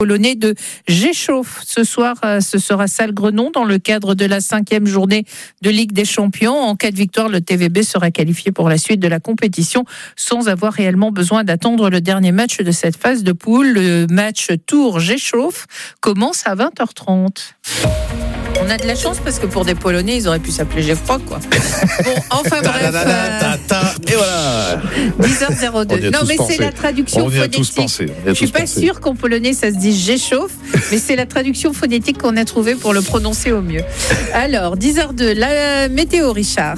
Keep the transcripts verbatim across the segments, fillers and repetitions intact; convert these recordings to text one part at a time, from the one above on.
Polonais de Rzeszów. Ce soir, ce sera Salgrenon dans le cadre de la cinquième journée de Ligue des Champions. En cas de victoire, le T V B sera qualifié pour la suite de la compétition sans avoir réellement besoin d'attendre le dernier match de cette phase de poule. Le match Tours-Rzeszów commence à vingt heures trente. On a de la chance parce que pour des Polonais, ils auraient pu s'appeler Geoffroy, quoi. Bon, enfin bref. Euh... Et voilà. dix heures zéro deux. Non, mais pensé. c'est la traduction on y a phonétique. Tous pensé. Je suis pas sûre qu'en polonais ça se dit Rzeszów, mais c'est la traduction phonétique qu'on a trouvée pour le prononcer au mieux. Alors, dix heures deux, la météo, Richard.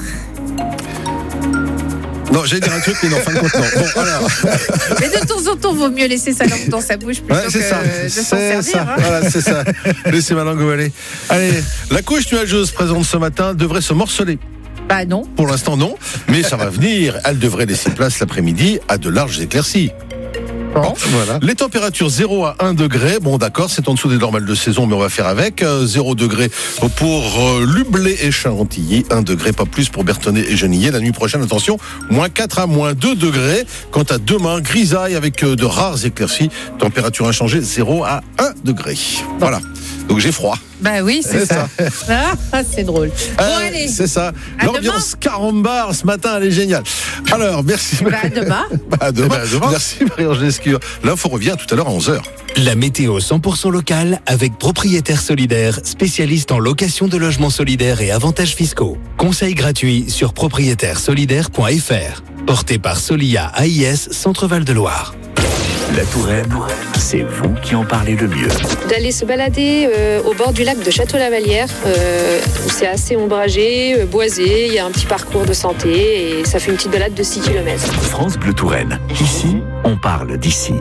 Non, j'allais dire un truc, mais non, fin de compte, non. Bon, alors. Mais de temps en temps, vaut mieux laisser sa langue dans sa bouche plutôt ouais, c'est que ça. de c'est s'en servir. Ça. Hein. Voilà, c'est ça. Laissez ma langue où aller. Allez, la couche nuageuse présente ce matin devrait se morceler. Bah non. Pour l'instant, non. Mais ça va venir. Elle devrait laisser place l'après-midi à de larges éclaircies. Bon. Bon, voilà. Les températures zéro à un degré, bon d'accord, c'est en dessous des normales de saison, mais on va faire avec. Euh, zéro degré pour euh, Lublé et Chantilly, un degré, pas plus pour Berthonnet et Genillet. La nuit prochaine, attention, moins quatre à moins deux degrés. Quant à demain, grisaille avec euh, de rares éclaircies, température inchangée, zéro à un degré. Voilà, donc j'ai froid. Bah oui, c'est, c'est ça. ça. Ah, c'est drôle. Bon, euh, allez. C'est ça. À L'ambiance carambar ce matin, elle est géniale. Alors, merci. Bah, à demain. Bah, à demain. Bah, à demain. Merci Marie-Angèle Escure. L'info revient tout à l'heure à onze heures. La météo cent pour cent locale avec Propriétaire Solidaire, spécialiste en location de logements solidaires et avantages fiscaux. Conseil gratuit sur propriétaire solidaire point f r. Porté par Solia A I S Centre-Val de Loire. La Touraine, c'est vous qui en parlez le mieux. D'aller se balader euh, au bord du lac de Château-Lavalière, euh, où c'est assez ombragé, euh, boisé, il y a un petit parcours de santé et ça fait une petite balade de six kilomètres. France Bleu Touraine. Ici, on parle d'ici.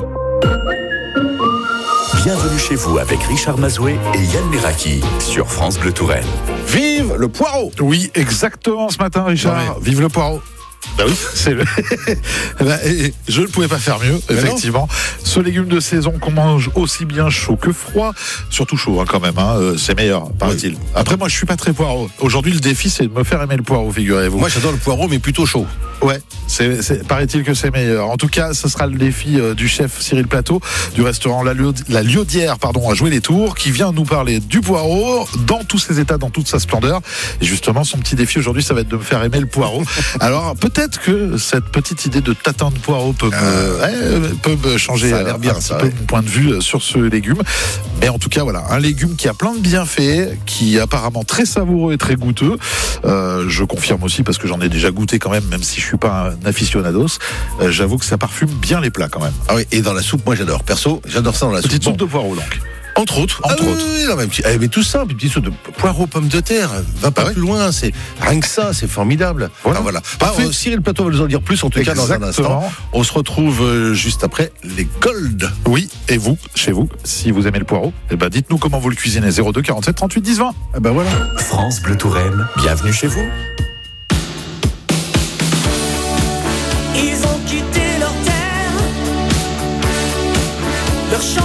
Bienvenue chez vous avec Richard Mazoué et Yann Meraki sur France Bleu Touraine. Vive le poireau! Oui, exactement ce matin, Richard. Vive le poireau! Bah oui, c'est le. bah, et je ne pouvais pas faire mieux, mais effectivement. Non. Ce légume de saison qu'on mange aussi bien chaud que froid, surtout chaud hein, quand même, hein, euh, c'est meilleur, paraît-il. Oui. Après, moi, je suis pas très poireau. Aujourd'hui, le défi, c'est de me faire aimer le poireau, figurez-vous. Moi, j'adore le poireau, mais plutôt chaud. Ouais, c'est, c'est, paraît-il que c'est meilleur. En tout cas, ce sera le défi euh, du chef Cyril Plateau du restaurant La, Liod- La Liaudière, pardon, à jouer les tours, qui vient nous parler du poireau dans tous ses états, dans toute sa splendeur. Et justement, son petit défi aujourd'hui, ça va être de me faire aimer le poireau. Alors, peut-être que cette petite idée de tatin de poireau peut me, euh, ouais, peut me changer ça a l'air bien, un ça, petit ouais. peu mon point de vue sur ce légume. Mais en tout cas, voilà, un légume qui a plein de bienfaits, qui est apparemment très savoureux et très goûteux. Euh, je confirme aussi parce que j'en ai déjà goûté quand même, même si je suis pas un aficionados. Euh, j'avoue que ça parfume bien les plats quand même. Ah oui, et dans la soupe, moi j'adore. Perso, j'adore ça dans la petite soupe. Petite soupe bon. de poireau donc. Entre autres, entre ah, autres. Oui, non, mais, eh, mais tout simple, une petite soupe de poireaux, pommes de terre, va pas ah ouais. plus loin, c'est rien que ça, c'est formidable. Voilà. Ah, voilà. Ah, euh, Cyril Plateau va nous en dire plus, en tout Exactement. cas dans un instant. On se retrouve euh, juste après les Gold. Oui, et vous, chez vous, si vous aimez le poireau, eh ben dites-nous comment vous le cuisinez. zéro deux quarante-sept trente-huit dix vingt. Ah ben voilà. France Bleu Touraine, bienvenue chez vous. Ils ont quitté leur terre, leur champ.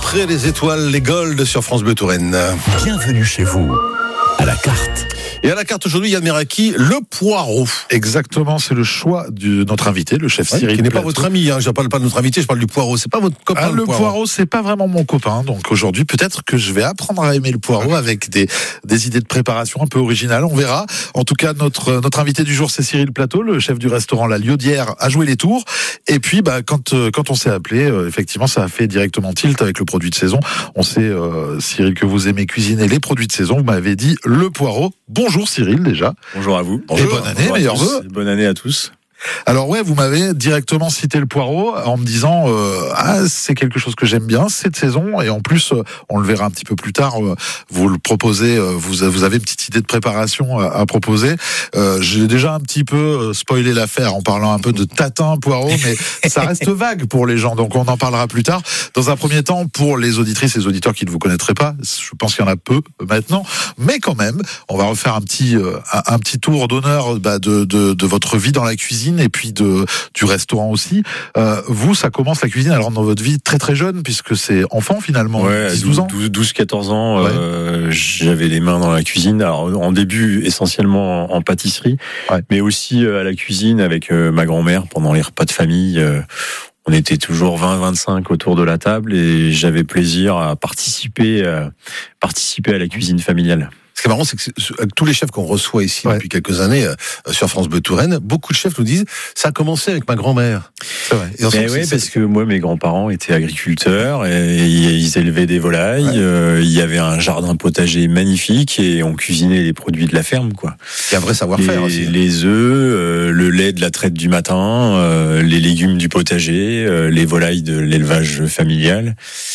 montrer les étoiles, les golds sur France Bleu Touraine. Bienvenue chez vous, à la carte. Et à la carte aujourd'hui, Yann Meraki, le poireau. Exactement, c'est le choix de notre invité, le chef Ouais, Cyril qui n'est pas Plateau. votre ami, hein. Je ne parle pas de notre invité, je parle du poireau. C'est pas votre copain. Ah, le le poireau, poireau, c'est pas vraiment mon copain. Donc aujourd'hui, peut-être que je vais apprendre à aimer le poireau avec des, des idées de préparation un peu originales. On verra. En tout cas, notre, notre invité du jour, c'est Cyril Plateau, le chef du restaurant La Liaudière, a joué les tours. Et puis, bah, quand, quand on s'est appelé, euh, effectivement, ça a fait directement tilt avec le produit de saison. On sait, euh, Cyril, que vous aimez cuisiner les produits de saison. Vous m'avez dit le poireau. Bonjour Cyril, déjà. Bonjour à vous. Et bonne année, Bonjour à meilleurs tous. vœux. Bonne année à tous. Alors ouais, vous m'avez directement cité le poireau en me disant euh, ah c'est quelque chose que j'aime bien cette saison, et en plus euh, on le verra un petit peu plus tard, euh, vous le proposez, euh, vous vous avez une petite idée de préparation à, à proposer. Euh, j'ai déjà un petit peu euh, spoilé l'affaire en parlant un peu de tatin poireau, mais ça reste vague pour les gens, donc on en parlera plus tard. Dans un premier temps, pour les auditrices et les auditeurs qui ne vous connaîtraient pas, je pense qu'il y en a peu maintenant, mais quand même, on va refaire un petit euh, un, un petit tour d'honneur bah, de, de de votre vie dans la cuisine et puis de du restaurant aussi. Euh, vous, ça commence la cuisine alors dans votre vie très très jeune, puisque c'est enfant finalement, Ouais, dix douze ans. douze quatorze ans, Ouais. euh, j'avais les mains dans la cuisine. Alors, en début, essentiellement en pâtisserie, Ouais. mais aussi euh, à la cuisine avec euh, ma grand-mère pendant les repas de famille. Euh, on était toujours vingt vingt-cinq autour de la table et j'avais plaisir à participer, euh, participer à la cuisine familiale. Ce qui est marrant, c'est que c'est- avec tous les chefs qu'on reçoit ici Ouais. depuis quelques années euh, sur France Bleu Touraine, beaucoup de chefs nous disent ça a commencé avec ma grand-mère. C'est vrai. Et ensuite, Mais oui, c'est- parce que moi, mes grands-parents étaient agriculteurs et ils élevaient des volailles. Ouais. Euh, il y avait un jardin potager magnifique et on cuisinait les produits de la ferme, quoi. il y a un vrai savoir-faire Les, aussi. les œufs, euh, le lait de la traite du matin, euh, les légumes du potager, euh, les volailles de l'élevage familial.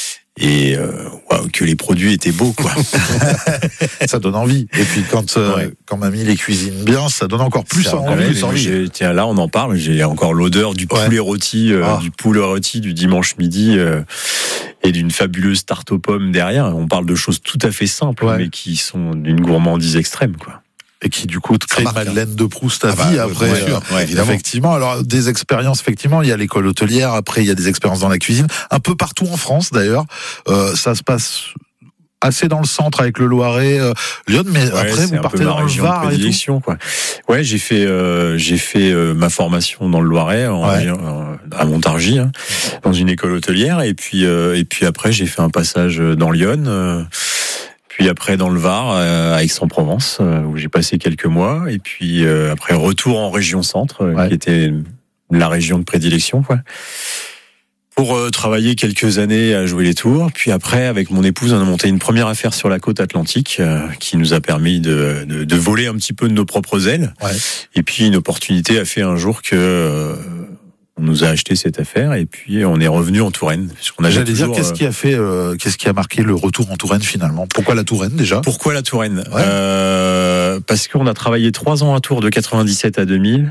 Et euh, waouh, que les produits étaient beaux, quoi. Ça donne envie. Et puis quand euh, Ouais. quand mamie les cuisine bien, ça donne encore plus Ça, envie. ouais, Ouais, plus mais envie. j'ai- tiens, là, on en parle. J'ai encore l'odeur du Ouais. poulet rôti, euh, Ah. du poulet rôti du dimanche midi, euh, et d'une fabuleuse tarte aux pommes derrière. On parle de choses tout à fait simples, Ouais. mais qui sont d'une gourmandise extrême, quoi. Et qui du coup crée une marque, hein. Madeleine de Proust à Ah bah, vie ouais, après. bien sûr, euh, ouais, évidemment. Effectivement. Alors des expériences, effectivement, il y a l'école hôtelière. Après, il y a des expériences dans la cuisine, un peu partout en France d'ailleurs. Euh, ça se passe assez dans le centre avec le Loiret, euh, Lyon, mais Ouais, après c'est vous un partez peu ma dans le région de Var et tout. prédilection, quoi. Ouais, j'ai fait, euh, j'ai fait euh, ma formation dans le Loiret, en, Ouais. en- à Montargis, hein, dans une école hôtelière, et puis, euh, et puis après j'ai fait un passage dans Lyon. Euh, Puis après dans le Var, euh, à Aix-en-Provence, euh, où j'ai passé quelques mois. Et puis euh, après retour en région centre, euh, Ouais. qui était la région de prédilection, quoi. Pour euh, travailler quelques années à jouer les tours. Puis après, avec mon épouse, on a monté une première affaire sur la côte atlantique, euh, qui nous a permis de, de, de voler un petit peu de nos propres ailes. Ouais. Et puis une opportunité a fait un jour que euh, on nous a acheté cette affaire. Et puis on est revenu en Touraine. Puisqu'on avait J'allais dire, toujours, qu'est-ce euh, qui a fait, euh, qu'est-ce qui a marqué le retour en Touraine finalement? Pourquoi la Touraine déjà? Pourquoi la Touraine? Ouais. euh, Parce qu'on a travaillé trois ans à Tours de quatre-vingt-dix-sept à deux mille,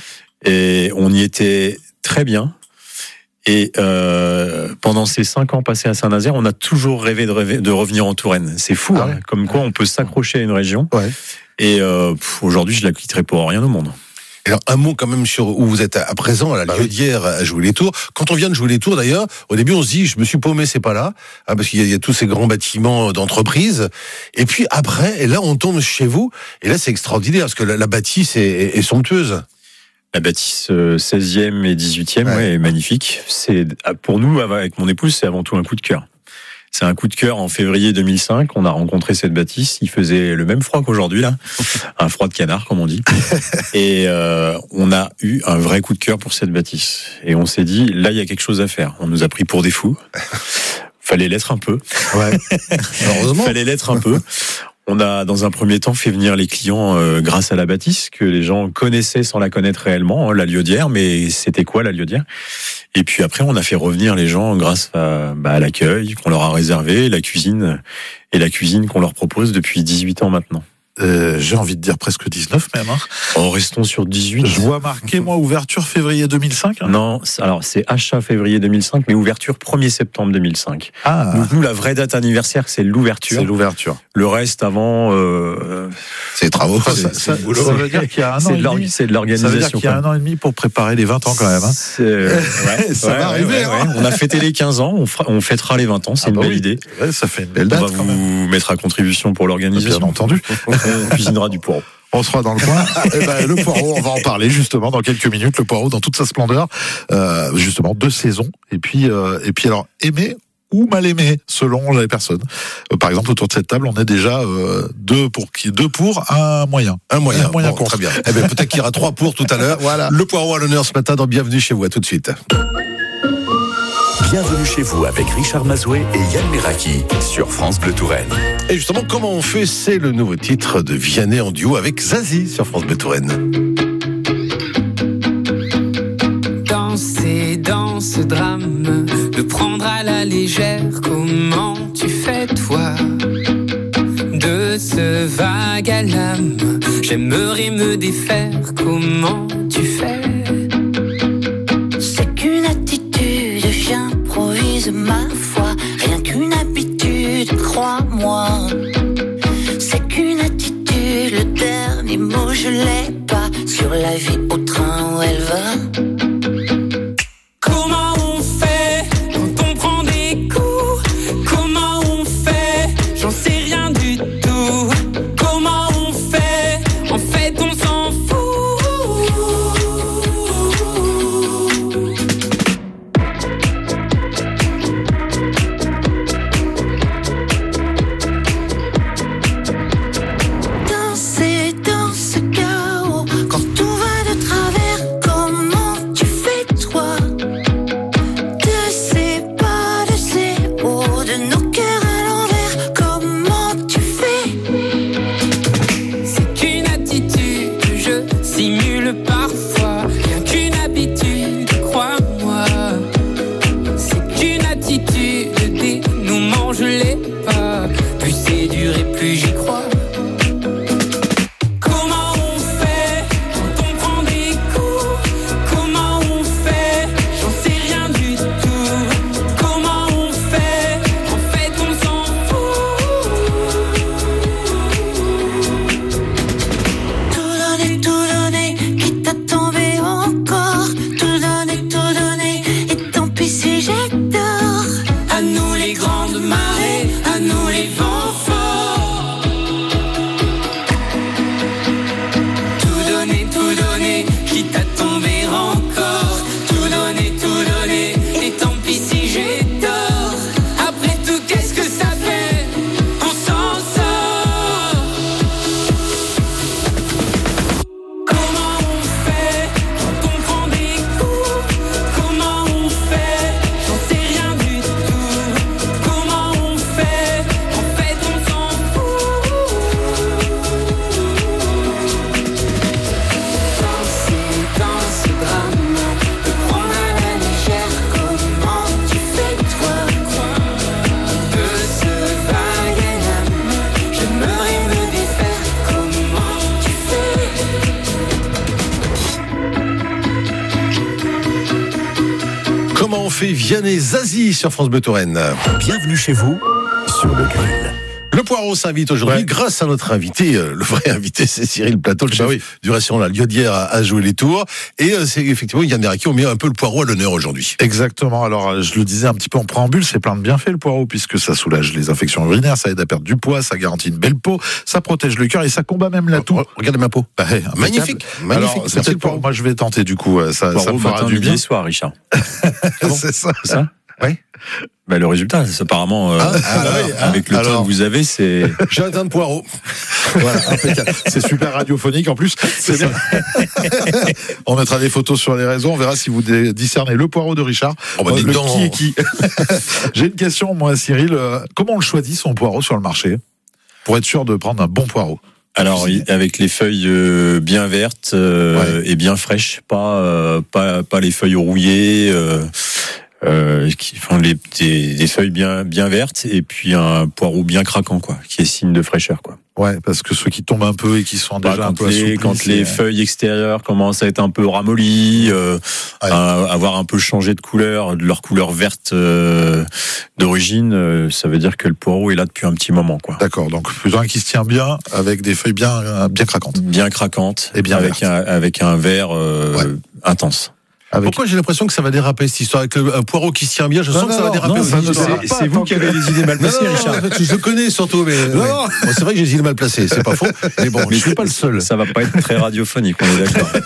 et on y était très bien. Et euh, pendant ces cinq ans passés à Saint-Nazaire, on a toujours rêvé de, rêver, de revenir en Touraine. C'est fou, Ah hein, ouais. comme quoi on peut s'accrocher à une région. Ouais. Et euh, pff, aujourd'hui, je la quitterai pour rien au monde. Alors, un mot quand même sur où vous êtes à présent, à la Bah oui. Liaudière, à jouer les tours. Quand on vient de jouer les tours, d'ailleurs, au début, on se dit, je me suis paumé, c'est pas là, hein, parce qu'il y, a- il y a tous ces grands bâtiments d'entreprise. Et puis après, et là, on tombe chez vous, et là, c'est extraordinaire, parce que la, la bâtisse est, est, est somptueuse. La bâtisse euh, seizième et dix-huitième, Ouais. ouais, est magnifique. C'est pour nous, avec mon épouse, c'est avant tout un coup de cœur. C'est un coup de cœur en février deux mille cinq. On a rencontré cette bâtisse. Il faisait le même froid qu'aujourd'hui, là. Un froid de canard, comme on dit. Et euh, on a eu un vrai coup de cœur pour cette bâtisse. Et on s'est dit, là, il y a quelque chose à faire. On nous a pris pour des fous. Fallait l'être un peu. Ouais. Heureusement. Fallait l'être un peu. On a, dans un premier temps, fait venir les clients euh, grâce à la bâtisse, que les gens connaissaient sans la connaître réellement, hein, la Liaudière, mais c'était quoi la Liaudière? Et puis après, on a fait revenir les gens grâce à, bah, à l'accueil qu'on leur a réservé, la cuisine, et la cuisine qu'on leur propose depuis dix-huit ans maintenant. euh, j'ai envie de dire presque dix-neuf même. Hein. En restons sur dix-huit. Je vois marqué, moi, ouverture février deux mille cinq. Hein. Non, alors c'est achat février deux mille cinq, mais ouverture premier septembre deux mille cinq. Ah. Donc nous, la vraie date anniversaire, c'est l'ouverture. C'est l'ouverture. Le reste avant, euh, C'est les travaux. Ça, c'est- ça, c'est ça, le boulot. ça veut dire qu'il y a un an c'est et de l'or- demi. c'est de Ça veut dire l'organisation. qu'il y a quand un même. an et demi pour préparer les vingt ans quand même. Hein. C'est- euh, ouais, Ça ouais, va ouais, arriver, ouais, hein. ouais. On a fêté les quinze ans, on, fera- on fêtera les vingt ans, c'est Ah une bah belle oui. idée. Ouais, ça fait une belle On date va quand même. vous mettre à contribution pour Bien l'organisation. entendu. On cuisinera du poireau. On sera dans le coin. Eh ben, le poireau, on va en parler justement dans quelques minutes. Le poireau dans toute sa splendeur, euh, justement deux saisons. Et puis, euh, et puis alors aimé ou mal aimé selon les personnes. Euh, par exemple, autour de cette table, on est déjà euh, deux pour qui, deux pour un moyen. Un moyen. Un moyen Bon, contre. très bien. Eh bien, peut-être qu'il y aura trois pour tout à l'heure. Voilà. Le poireau à l'honneur ce matin dans Bienvenue chez vous. À tout de suite. Bienvenue chez vous avec Richard Mazoué et Yann Meraki sur France Bleu Touraine. Et justement, comment on fait, c'est le nouveau titre de Vianney en duo avec Zazie sur France Bleu Touraine. Danser dans ce drame, le prendre à la légère, comment tu fais toi? De ce vague à l'âme, j'aimerais me défaire, comment tu fais? C'est qu'une attitude, j'improvise ma foi, rien qu'une habitude, crois-moi. C'est qu'une attitude, le dernier mot je l'ai pas, sur la vie au train où elle va. Comment on fait quand on prend des coups? Comment on fait? J'en sais rien du tout. Comment on fait? En fait on s'en fout. Danser dans ce chaos, quand tout va de travers, comment tu fais toi? De ces pas, de ces hauts, de nos cœurs à l'envers, comment tu fais? C'est qu'une attitude que je simule parfois, rien qu'une habitude, crois-moi. C'est qu'une attitude, le dénouement je l'ai pas, plus c'est dur et plus j'y crois. Comment on fait quand on prend des coups? Comment on fait? J'en sais rien du tout. Comment on fait? En fait on s'en fout. Tout donner, tout donner, quitte à tomber encore. Tout donner, tout donner, et tant pis si j'ai tort. À nous les grandes marées, à nous les vents forts. Tout donner, tout donner, quitte à tomber encore. Tout donner, tout donner, et tant pis si j'ai tort. Après tout, qu'est-ce que ça fait? On s'en sort. Comment on fait quand on prend des coups? Comment on fait? J'en sais rien du tout. Comment on fait? En fait on s'en fout. Danser dans ce drame, le prendre à la légère, comment tu fais toi? De ce vague à l'âme, j'aimerais me défaire, comment tu fais? Comment on fait Vianney Zazie sur France Bleu Touraine. Bienvenue chez vous sur le grill. Le poireau s'invite aujourd'hui Ouais. grâce à notre invité. Euh, Le vrai invité, c'est Cyril Plateau, le Bah chef oui. du restaurant La Liaudière à, à jouer les tours. Et euh, c'est effectivement Yann Meraki, on met un peu le poireau à l'honneur aujourd'hui. Exactement. Alors, euh, je le disais un petit peu en préambule, c'est plein de bienfaits le poireau, puisque ça soulage les infections urinaires, ça aide à perdre du poids, ça garantit une belle peau, ça protège le cœur et ça combat même la toux. Re- Regardez ma peau. Bah, hey, impeccable. Magnifique, magnifique. Alors, Merci c'est peut-être le pas- poireau. moi je vais tenter du coup, euh, ça, ça Poireau me fera matin, du midi bien. et soir, Richard. C'est ça. C'est ça? Oui. Bah, le résultat, c'est apparemment, euh, Ah, ah, oui, ah, avec le temps alors. que vous avez, c'est. J'ai atteint de poireau. Voilà, impeccable. C'est super radiophonique en plus. C'est bien. On mettra des photos sur les réseaux. On verra si vous dé- discernez le poireau de Richard. Oh bah, Euh, dites le donc. qui est qui. J'ai une question, moi, Cyril. Euh, Comment on le choisit son poireau sur le marché pour être sûr de prendre un bon poireau? Alors, il- avec les feuilles euh, bien vertes euh, Ouais. et bien fraîches, pas, euh, pas, pas les feuilles rouillées. Euh, euh, qui font les, des, des feuilles bien bien vertes et puis un poireau bien craquant quoi, qui est signe de fraîcheur quoi. Ouais, parce que ceux qui tombent un peu et qui sont déjà bah, un peu les, assouplis, quand les feuilles extérieures commencent à être un peu ramollies, euh, ouais. à avoir un peu changé de couleur, de leur couleur verte euh, d'origine, euh, ça veut dire que le poireau est là depuis un petit moment, quoi. D'accord, donc plutôt un qui se tient bien avec des feuilles bien bien craquantes, bien craquantes, et bien avec vertes. un avec un vert euh, ouais. intense. Avec... Pourquoi j'ai l'impression que ça va déraper cette histoire avec le, un poireau qui se tient bien? Je non, sens non, que ça va déraper. Non, aussi, c'est, c'est, c'est, c'est vous qui avez les idées mal placées, non, non, Richard. En fait, je le connais surtout, mais non, ouais. non. Bon, c'est vrai que j'ai les idées mal placées, c'est pas faux. Mais bon, mais je suis pas le seul. Ça va pas être très radiophonique, on est d'accord.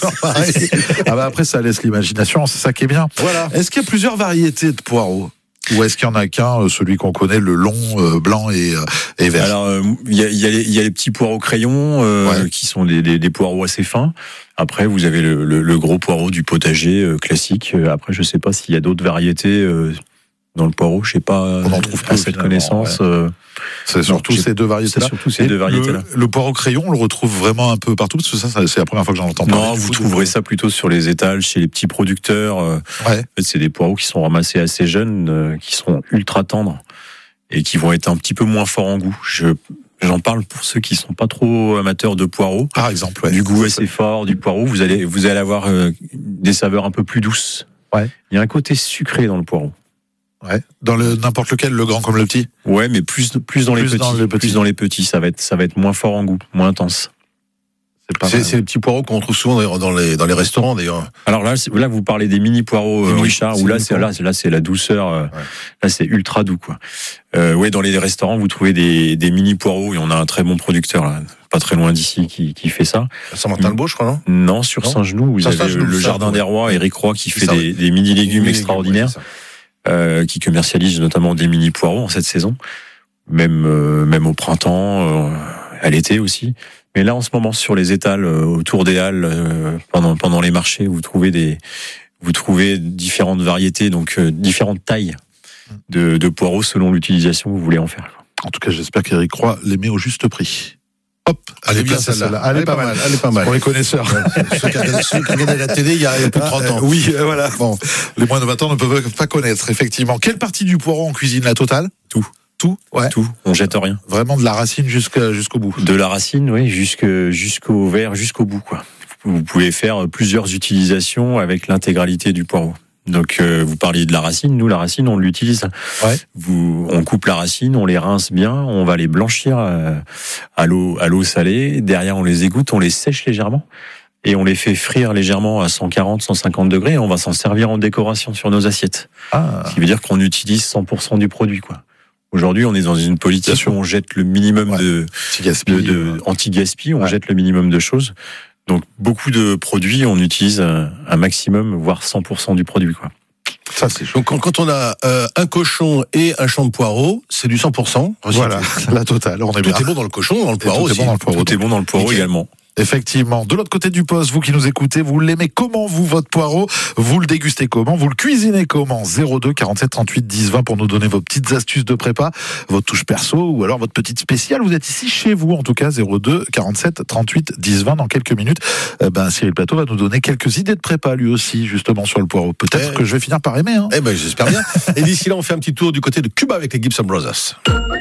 Ah bah après ça laisse l'imagination, c'est ça qui est bien. Voilà. Est-ce qu'il y a plusieurs variétés de poireaux? Ou est-ce qu'il y en a qu'un, celui qu'on connaît, le long, euh, blanc et, euh, et vert? Alors, il euh, y, a, y, a y a les petits poireaux crayons, euh, ouais. qui sont des, des, des poireaux assez fins. Après, vous avez le, le, le gros poireau du potager euh, classique. Après, je sais pas s'il y a d'autres variétés euh, dans le poireau. Je sais pas. On en trouve pas cette connaissance. Ouais. Euh, c'est surtout non, ces deux variétés-là. C'est surtout ces deux variétés-là. Le, le poireau crayon, on le retrouve vraiment un peu partout, parce que ça, ça c'est la première fois que j'en entends parler. Non, vous trouverez ça plutôt sur les étals, chez les petits producteurs. Euh, ouais. En fait, c'est des poireaux qui sont ramassés assez jeunes, euh, qui sont ultra tendres et qui vont être un petit peu moins forts en goût. Je J'en parle pour ceux qui sont pas trop amateurs de poireaux. Par exemple, ouais. Du goût assez fort du poireau, vous allez vous allez avoir euh, des saveurs un peu plus douces. Ouais. Il y a un côté sucré dans le poireau. Ouais. Dans le n'importe lequel, le grand comme le petit. Ouais, mais plus plus dans plus les petits, dans les petits. plus dans les petits, ça va être ça va être moins fort en goût, moins intense. C'est, pas c'est, c'est les petits poireaux qu'on trouve souvent dans les dans les restaurants d'ailleurs. Alors là, là vous parlez des mini poireaux, euh, mini, Richard, où là c'est là, là c'est la douceur, euh, ouais. Là c'est ultra doux quoi. Euh, ouais, dans les restaurants vous trouvez des des mini poireaux et on a un très bon producteur là, pas très loin d'ici qui qui fait ça. Saint-Martin-le-Beau, je crois, non? Non, sur Saint-Genoux, vous avez Saint-Genoux, le ça, Jardin ouais. des Rois, Éric Roy qui c'est fait ça, des, ouais. des mini légumes Mini extraordinaires, légumes, ouais, euh, qui commercialise notamment des mini poireaux en cette saison, même euh, même au printemps, euh, à l'été aussi. Mais là, en ce moment, sur les étals, euh, autour des halles, euh, pendant pendant les marchés, vous trouvez des vous trouvez différentes variétés, donc euh, différentes tailles de, de poireaux selon l'utilisation que vous voulez en faire. En tout cas, j'espère qu'Éric Roy les met au juste prix. Hop, elle est bien celle-là. celle-là. Elle, elle est pas mal. mal. Elle est pas mal. Pour les connaisseurs. Ouais, ceux qui regardaient la télé il y a plus de trente ans. Euh, oui, euh, voilà. Bon, les moins de vingt ans ne peuvent pas connaître, effectivement. Quelle partie du poireau on cuisine la totale? Tout. Tout, ouais. Tout. On jette rien. Vraiment de la racine jusqu'à, jusqu'au bout. De la racine, oui, jusque, jusqu'au verre, jusqu'au bout, quoi. Vous pouvez faire plusieurs utilisations avec l'intégralité du poireau. Donc, euh, vous parliez de la racine. Nous, la racine, on l'utilise. Ouais. Vous, on coupe la racine, on les rince bien, on va les blanchir euh, à l'eau, à l'eau salée. Derrière, on les égoutte, on les sèche légèrement et on les fait frire légèrement à cent quarante, cent cinquante degrés. Et on va s'en servir en décoration sur nos assiettes. Ah. Ce qui veut dire qu'on utilise cent pour cent du produit, quoi. Aujourd'hui, on est dans une politique où on jette le minimum ouais. de, anti-gaspi, de, de anti-gaspi, on ouais. jette le minimum de choses. Donc, beaucoup de produits, on utilise un, un maximum, voire cent pour cent du produit, quoi. Ça, c'est chaud. Donc, quand, quand on a euh, un cochon et un champ de poireaux, c'est du cent pour cent. Voilà, la totale, on est tout bien. est bon dans le cochon, dans le poireau tout aussi. Est bon dans le poireau, tout est bon dans le poireau nickel. également. Effectivement. De l'autre côté du poste, vous qui nous écoutez, vous l'aimez comment, vous, votre poireau? Vous le dégustez comment? Vous le cuisinez comment? zéro deux quarante-sept trente-huit dix vingt pour nous donner vos petites astuces de prépa, votre touche perso ou alors votre petite spéciale. Vous êtes ici chez vous, en tout cas, zéro deux quarante-sept trente-huit dix vingt dans quelques minutes. Euh, ben, Cyril Plateau va nous donner quelques idées de prépa, lui aussi, justement, sur le poireau. Peut-être eh, que je vais finir par aimer, hein. Eh ben, j'espère bien. Et d'ici là, on fait un petit tour du côté de Cuba avec les Gibson Brothers.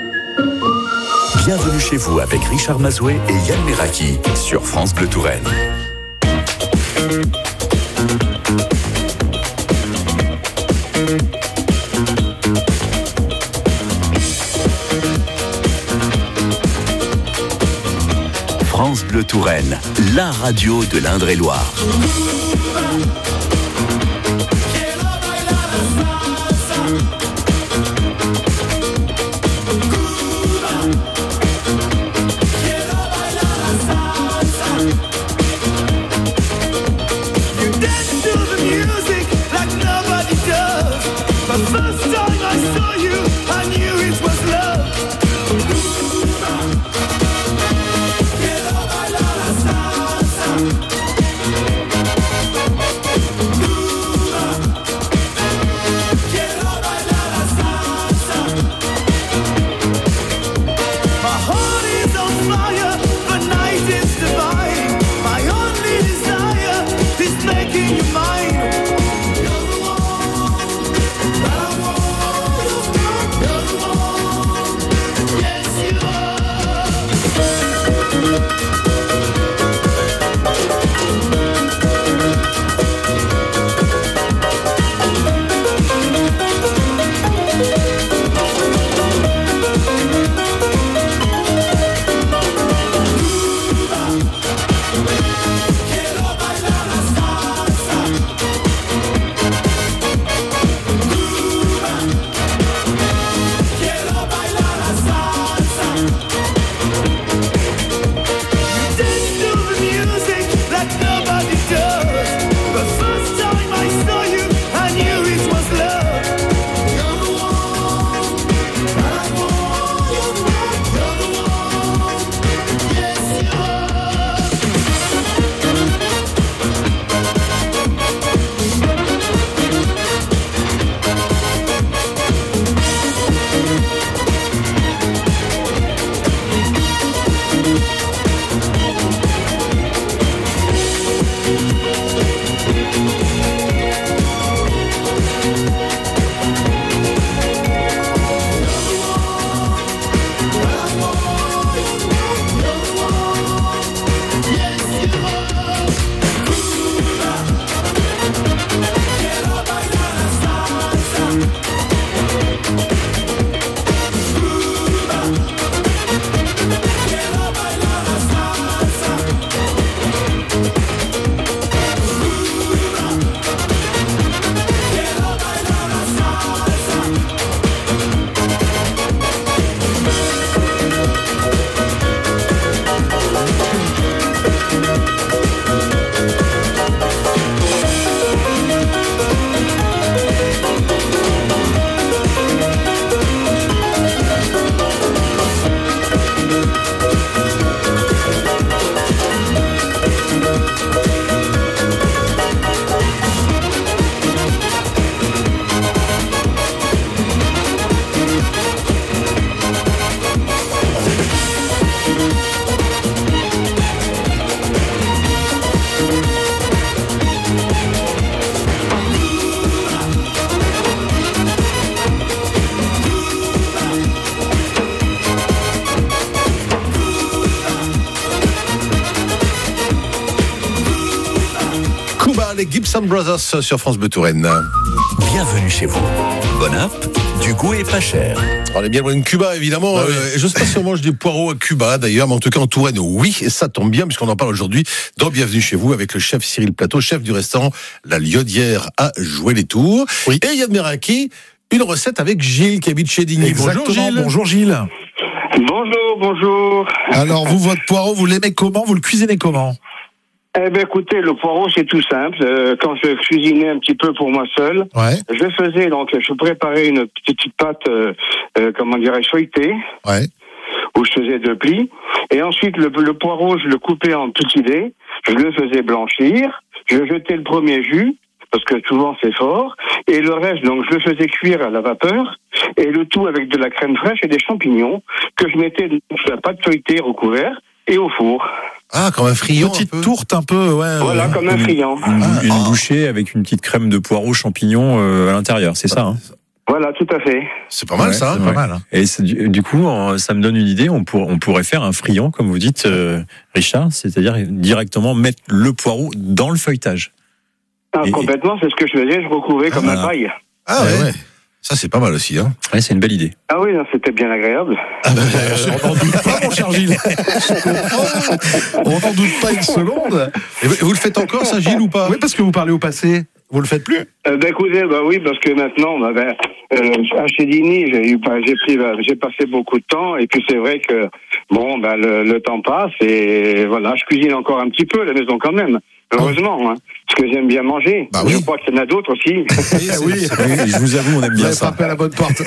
Bienvenue chez vous avec Richard Mazoué et Yann Meraki sur France Bleu Touraine. France Bleu Touraine, la radio de l'Indre-et-Loire. les Gibson Brothers sur France Bleu Touraine. Bienvenue chez vous. Bonne app, du goût et pas cher. On est bien loin de Cuba, évidemment. Ah oui. Euh, je ne sais pas si on mange des poireaux à Cuba, d'ailleurs, mais en tout cas en Touraine, oui. Et ça tombe bien, puisqu'on en parle aujourd'hui dans Bienvenue chez vous, avec le chef Cyril Plateau, chef du restaurant La Liaudière à Jouer-les-Tours. Oui. Et Yann Meraki, une recette avec Gilles, qui habite chez Digny. Exactement. Bonjour Gilles. Bonjour Gilles. Bonjour, bonjour. Alors, vous, votre poireau, vous l'aimez comment? Vous le cuisinez comment? Eh ben écoutez, le poireau c'est tout simple. Euh, quand je cuisinais un petit peu pour moi seul, Ouais. je faisais donc, je préparais une petite pâte, euh, euh, comment dirais-je, feuilletée, Ouais. où je faisais deux plis. Et ensuite le, le poireau, je le coupais en petits dés, je le faisais blanchir, je jetais le premier jus, parce que souvent c'est fort, et le reste, donc je le faisais cuire à la vapeur, et le tout avec de la crème fraîche et des champignons, que je mettais sur la pâte feuilletée recouverte, et au four. Ah, comme un friand. Petite un peu. tourte un peu, ouais. Voilà, ouais. comme un friand. Une, Ah, une ah. bouchée avec une petite crème de poireaux champignons euh, à l'intérieur, c'est ça, hein? Voilà, tout à fait. C'est pas mal, Ouais, ça. C'est hein. pas Ouais. mal. Hein. Et c'est du, du coup, en- ça me donne une idée. On, pour- on pourrait faire un friand, comme vous dites, euh, Richard, c'est-à-dire directement mettre le poireau dans le feuilletage. Ah, Et- complètement, c'est ce que je faisais, je recouvrais comme Ah. un paille. Ah Ouais, ouais. ouais. Ça, c'est pas mal aussi. Hein. Ouais, c'est une belle idée. Ah oui, non, c'était bien agréable. Euh, on n'en doute pas, mon cher Gilles. on n'en doute pas une seconde. Et vous, et vous le faites encore, ça, Gilles, ou pas? Oui, parce que vous parlez au passé. Vous le faites plus? Euh, ben écoutez, bah oui, parce que maintenant, bah, ben, euh, à Chédigny, j'ai eu, bah, j'ai pris, bah, j'ai passé beaucoup de temps, et puis c'est vrai que bon, bah, le, le temps passe, et voilà, je cuisine encore un petit peu à la maison quand même, heureusement, hein, parce que j'aime bien manger. Bah Je oui. crois qu'il y en a d'autres aussi. Oui, Oui, je vous avoue, on aime vous bien avez ça. frappé à la bonne porte.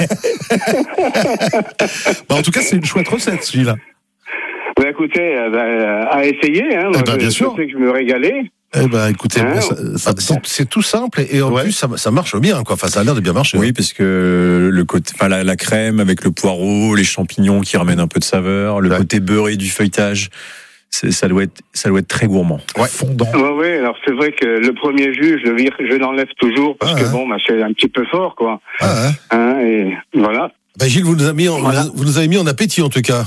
Bah, en tout cas, c'est une chouette recette, Gilles. Ben écoutez, euh, ben, à essayer, hein, moi, Eh ben, je, bien je sûr. sais que je me régalais. Eh ben, écoutez, Hein, moi, ça, ça- Ah, c'est, c'est tout simple et, et en Ouais. plus ça, ça marche bien, quoi. Enfin, ça a l'air de bien marcher. Oui, parce que le côté, enfin, la, la crème avec le poireau, les champignons qui ramènent un peu de saveur, le Ouais. côté beurré du feuilletage, c'est- ça doit être, ça doit être très gourmand. Ouais. fondant. Ouais, ouais, alors c'est vrai que le premier jus, je le vire, je l'enlève toujours, parce Ah, que ouais. bon, bah, c'est un petit peu fort, quoi. Ah, hein. Hein, et voilà. Ben, Gilles, vous nous, avez mis en, Voilà. vous nous avez mis en appétit, en tout cas.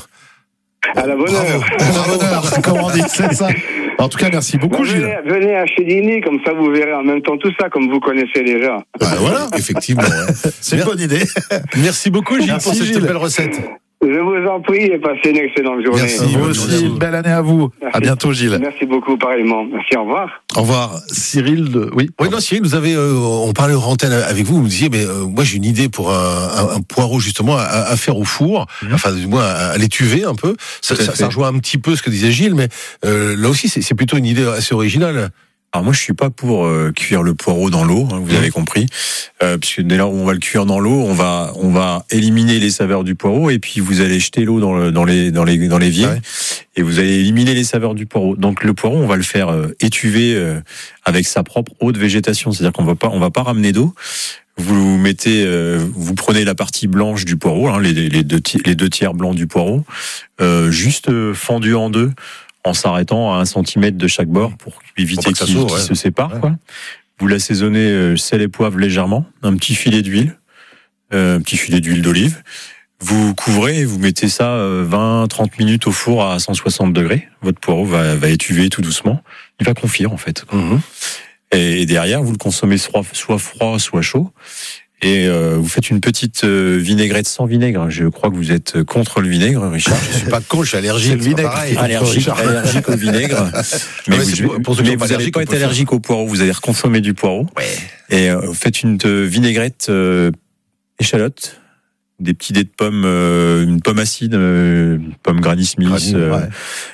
À la bonne Bravo. heure. À la bonne heure, c'est comment on dit, c'est ça. En tout cas, merci beaucoup, Bon, Gilles. venez, venez à Chédigny, comme ça vous verrez en même temps tout ça, comme vous connaissez déjà. Bah, voilà, effectivement. Ouais. C'est une bonne idée. Merci beaucoup, Gilles, Merci, pour cette Gilles. belle recette. Je vous en prie et passez une excellente journée. Merci. Vous bonne journée à aussi, vous. une belle année à vous. Merci. À bientôt, Gilles. Merci beaucoup, pareillement. Merci, au revoir. Au revoir, Cyril. De... Oui. Oui, non, Cyril, vous avez, euh, on parlait en antenne avec vous, vous me disiez, mais euh, moi j'ai une idée pour un, un, un poireau justement à, à faire au four, Mmh. enfin du moins à, à l'étuver un peu. Ça, Tout à ça, fait. ça rejoint un petit peu ce que disait Gilles, mais euh, là aussi c'est, c'est plutôt une idée assez originale. Alors moi je suis pas pour euh, cuire le poireau dans l'eau, hein, vous avez compris, euh, puisque dès lors où on va le cuire dans l'eau, on va on va éliminer les saveurs du poireau et puis vous allez jeter l'eau dans le, dans les dans les dans l'évier Ouais. et vous allez éliminer les saveurs du poireau. Donc le poireau on va le faire euh, étuver euh, avec sa propre eau de végétation, c'est-à-dire qu'on va pas on va pas ramener d'eau. Vous mettez, euh, vous prenez la partie blanche du poireau, hein, les, les deux ti- les deux tiers blancs du poireau, euh, juste euh, fendu en deux, en s'arrêtant à un centimètre de chaque bord pour éviter Pour pas que ça qu'il s'ouvre, qu'il ouais. se sépare. Ouais. Quoi. Vous l'assaisonnez euh, sel et poivre légèrement, un petit filet d'huile, euh, un petit filet d'huile d'olive. Vous couvrez et vous mettez ça euh, vingt à trente minutes au four à cent soixante degrés. Votre poireau va, va étuver tout doucement. Il va confire en fait. Mhm. Et derrière, vous le consommez soit, soit froid, soit chaud. Et euh, vous faites une petite euh, vinaigrette sans vinaigre. Je crois que vous êtes contre le vinaigre, Richard. Je suis pas con, je suis allergique. C'est le c'est pas vinaigre. pareil. Allergique, allergique au vinaigre. Mais Ouais, vous, c'est pour- pour ceux qui mais sont pas vous n'allez allergiques, pas on être peut faire. allergique au poireau. Vous allez reconsommer du poireau. Ouais. Et euh, vous faites une euh, vinaigrette euh, échalote, des petits dés de pommes, euh, une pomme acide, euh, une pomme Granny Smith, Granny, euh, ouais.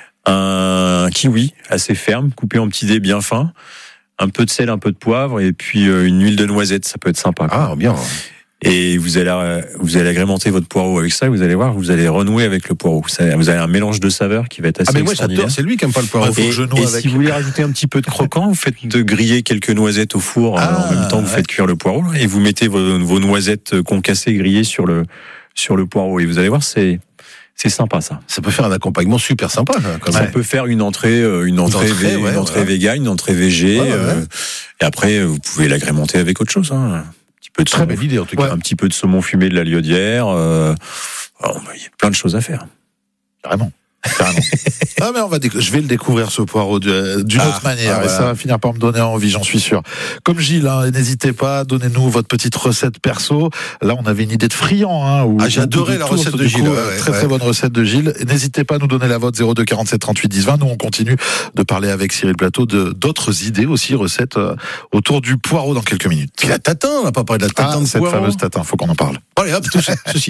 un kiwi assez ferme, coupé en petits dés bien fins, un peu de sel, un peu de poivre, et puis euh, une huile de noisette, ça peut être sympa. quoi. Ah, bien. Et vous allez, euh, vous allez agrémenter votre poireau avec ça, et vous allez voir, vous allez renouer avec le poireau. Vous avez, vous avez un mélange de saveurs qui va être assez Ah, mais moi extraordinaire. j'adore, c'est lui qui aime pas le poireau. Faut Et, que je noue et avec. si vous voulez rajouter un petit peu de croquant, vous faites de griller quelques noisettes au four euh, Ah, en même temps que vous ouais. faites cuire le poireau, et vous mettez vos, vos noisettes concassées grillées sur le sur le poireau. Et vous allez voir, c'est c'est sympa ça. Ça peut faire un accompagnement super sympa, là, quand Ça même. peut faire une entrée, euh, une entrée, entrée, vé- ouais, une entrée voilà. végane, une entrée végé. Ouais, ouais, euh, et après, vous pouvez l'agrémenter avec autre chose. Hein. Un petit peu de Très saumon, belle idée, en tout cas. un petit peu de saumon fumé de la Liaudière. Euh, alors, il y a plein de choses à faire. Carrément. Carrément. Ah mais on va déc- je vais le découvrir ce poireau de- d'une Ah, autre manière ah, et voilà. ça va finir par me donner envie, j'en suis sûr. Comme Gilles, hein, n'hésitez pas, donnez-nous votre petite recette perso. Là, on avait une idée de friand. Hein, ou, Ah, j'ai ou adoré de la toast, recette de du Gilles, coup, ouais, euh, ouais, très ouais. très bonne recette de Gilles. Et n'hésitez pas à nous donner la vôtre zéro deux quarante-sept trente-huit dix vingt. Nous on continue de parler avec Cyril Plateau de d'autres idées aussi recettes euh, autour du poireau dans quelques minutes. Puis la tatin, on n'a pas parlé de la tatin Ah, de cette poireau. fameuse tatin, faut qu'on en parle. Allez hop, tout ceci.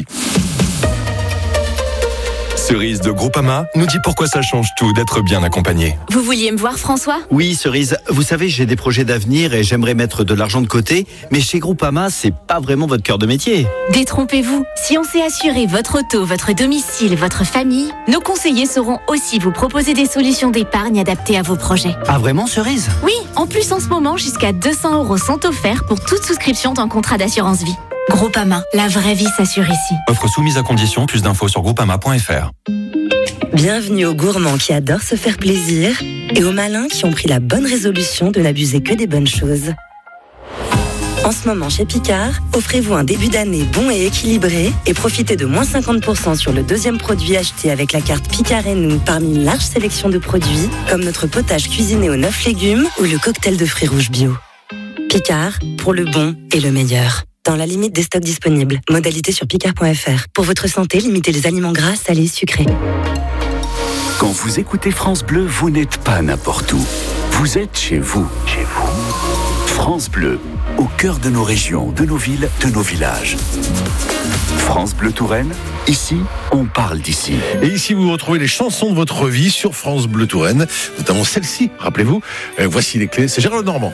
Cerise de Groupama nous dit pourquoi ça change tout d'être bien accompagné. Vous vouliez me voir, François ? Oui, Cerise, vous savez, j'ai des projets d'avenir et j'aimerais mettre de l'argent de côté, mais chez Groupama, c'est pas vraiment votre cœur de métier. Détrompez-vous. Si on sait assurer votre auto, votre domicile, votre famille, nos conseillers sauront aussi vous proposer des solutions d'épargne adaptées à vos projets. Ah vraiment, Cerise ? Oui, en plus en ce moment, jusqu'à deux cents euros sont offerts pour toute souscription d'un contrat d'assurance vie. Groupama, la vraie vie s'assure ici. Offre soumise à condition, plus d'infos sur groupama point f r. Bienvenue aux gourmands qui adorent se faire plaisir et aux malins qui ont pris la bonne résolution de n'abuser que des bonnes choses. En ce moment chez Picard, offrez-vous un début d'année bon et équilibré et profitez de moins cinquante pour cent sur le deuxième produit acheté avec la carte Picard et nous parmi une large sélection de produits comme notre potage cuisiné aux neuf légumes ou le cocktail de fruits rouges bio. Picard, pour le bon et le meilleur. Dans la limite des stocks disponibles. Modalité sur picard point f r. Pour votre santé, limitez les aliments gras, salés, sucrés. Quand vous écoutez France Bleu, vous n'êtes pas n'importe où. Vous êtes chez vous. Chez vous. France Bleu, au cœur de nos régions, de nos villes, de nos villages. France Bleu Touraine, ici, on parle d'ici. Et ici, vous retrouvez les chansons de votre vie sur France Bleu Touraine, notamment celle-ci, rappelez-vous. Euh, voici les clés, c'est Gérald Normand.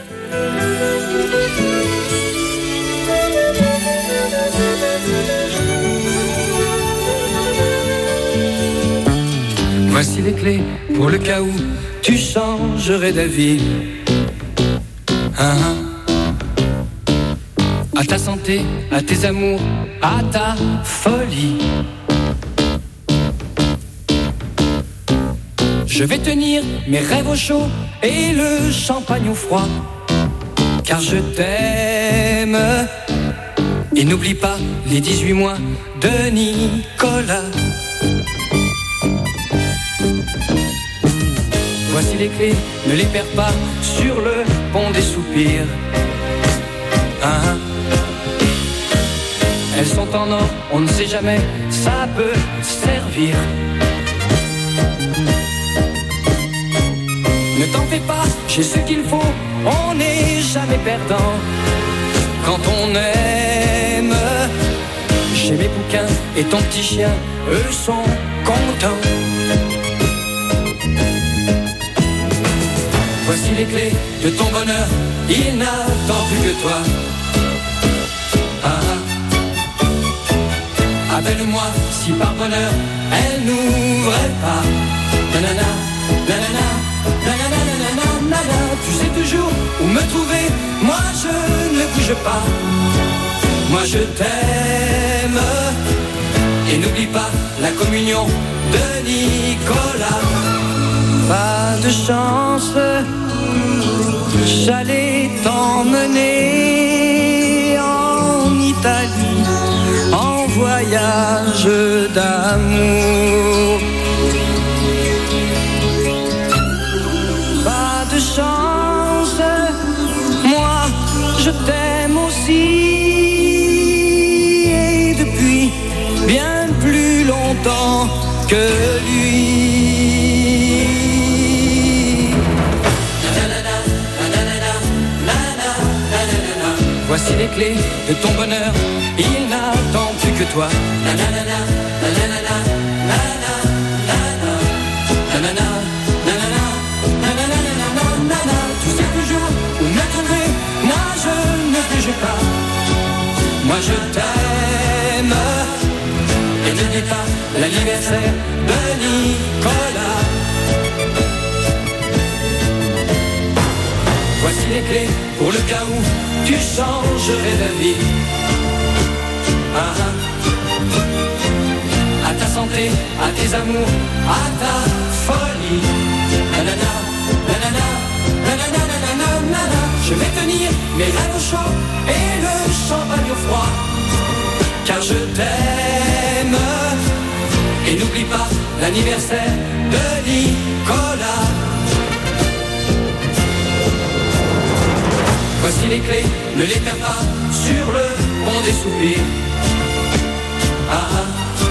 Voici les clés pour le cas où tu changerais d'avis. Hein, hein. À ta santé, à tes amours, à ta folie. Je vais tenir mes rêves au chaud et le champagne au froid. Car je t'aime. Et n'oublie pas les dix-huit mois de Nicolas. Voici les clés, ne les perds pas sur le pont des soupirs. Hein? Elles sont en or, on ne sait jamais, ça peut servir. Ne t'en fais pas, j'ai ce qu'il faut, on n'est jamais perdant. Quand on aime, j'ai mes bouquins et ton petit chien, eux sont contents. Voici les clés de ton bonheur, il n'attend plus que toi. Ah, ah. Appelle-moi si par bonheur elle n'ouvrait pas. Nanana, nanana, nanana, nanana, nanana. Tu sais toujours où me trouver, moi je ne bouge pas. Moi je t'aime. Et n'oublie pas la communion de Nicolas. Pas de chance, j'allais t'emmener en Italie, en voyage d'amour. Pas de chance, moi je t'aime aussi, et depuis bien plus longtemps que lui. Voici les clés de ton bonheur, il n'attend plus que toi. Nanana, nanana, nanana, nanana, nanana, nanana, nanana. Tu sais toujours où me trouver, moi je ne bouge pas. Moi je t'aime. Et n'oublie pas l'anniversaire de Nicolas. Voici les clés pour le cas où tu changerais d'avis. Ah, ah. À ta santé, à tes amours, à ta folie. Nanana, nanana, nanana, nanana, nanana. Je vais tenir mes rêves au chaud et le champagne au froid. Car je t'aime. Et n'oublie pas l'anniversaire de Nicolas. Voici les clés, ne les perds pas sur le pont des soupirs. Ah ah.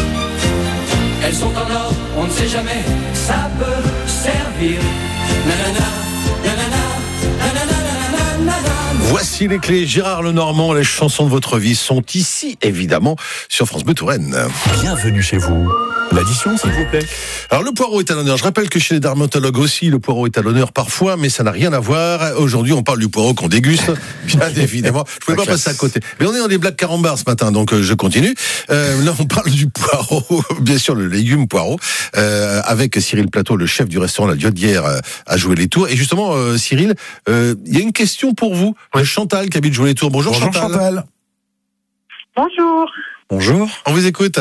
Elles sont en or, on ne sait jamais, ça peut servir. Nanana, nanana, nanana, nanana. Voici les clés. Gérard Lenormand, les chansons de votre vie sont ici, évidemment, sur France Bleu Touraine. Bienvenue chez vous. L'addition, s'il vous plaît. Alors, le poireau est à l'honneur. Je rappelle que chez les dermatologues aussi, le poireau est à l'honneur parfois, mais ça n'a rien à voir. Aujourd'hui, on parle du poireau qu'on déguste, bien évidemment. Je ne pouvais pas classe. passer à côté. Mais on est dans des blagues carambars ce matin, donc euh, je continue. Euh, là, on parle du poireau, bien sûr, le légume poireau, euh, avec Cyril Plateau, le chef du restaurant La Liaudière, euh, à Jouer les Tours. Et justement, euh, Cyril, il euh, y a une question pour vous. Oui. Chantal, qui habite Jouer les Tours. Bonjour, Bonjour Chantal. Chantal. Bonjour. Bonjour. On vous écoute.